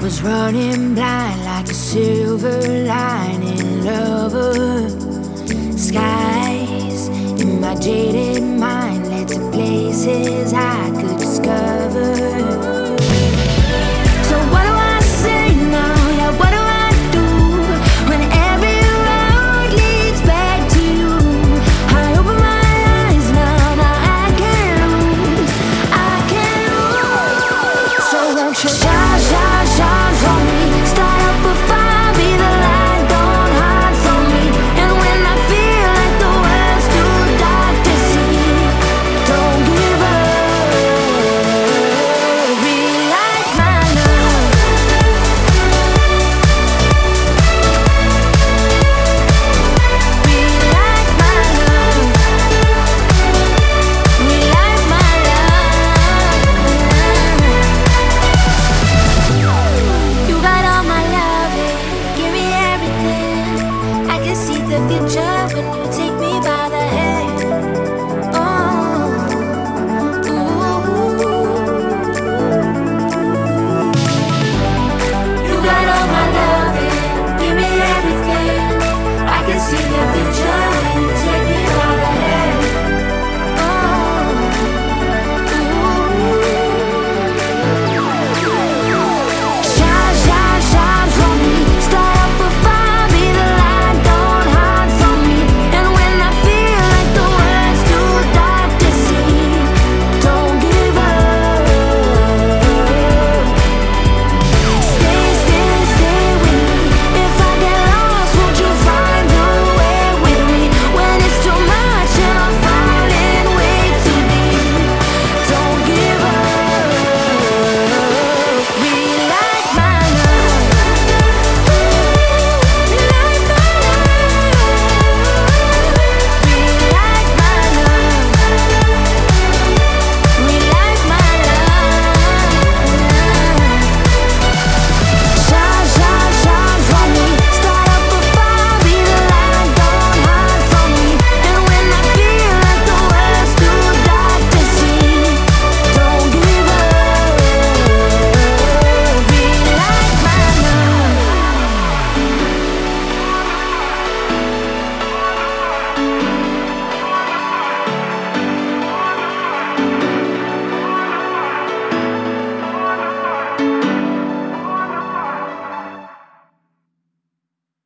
Was running blind like a silver lining lover. Skies in my jaded mind led to places I could discover. So what do I say now? Yeah, what do I do when every road leads back to you? I open my eyes now, I can't lose, I can't lose. So won't you shine, shine, shine for me? Start up a fire, be the light, don't hide from me. And when I feel like the world's too dark to see, don't give up. Relight my love. Relight my love. Relight my love. You got all my love, give me everything. I can see the future when you take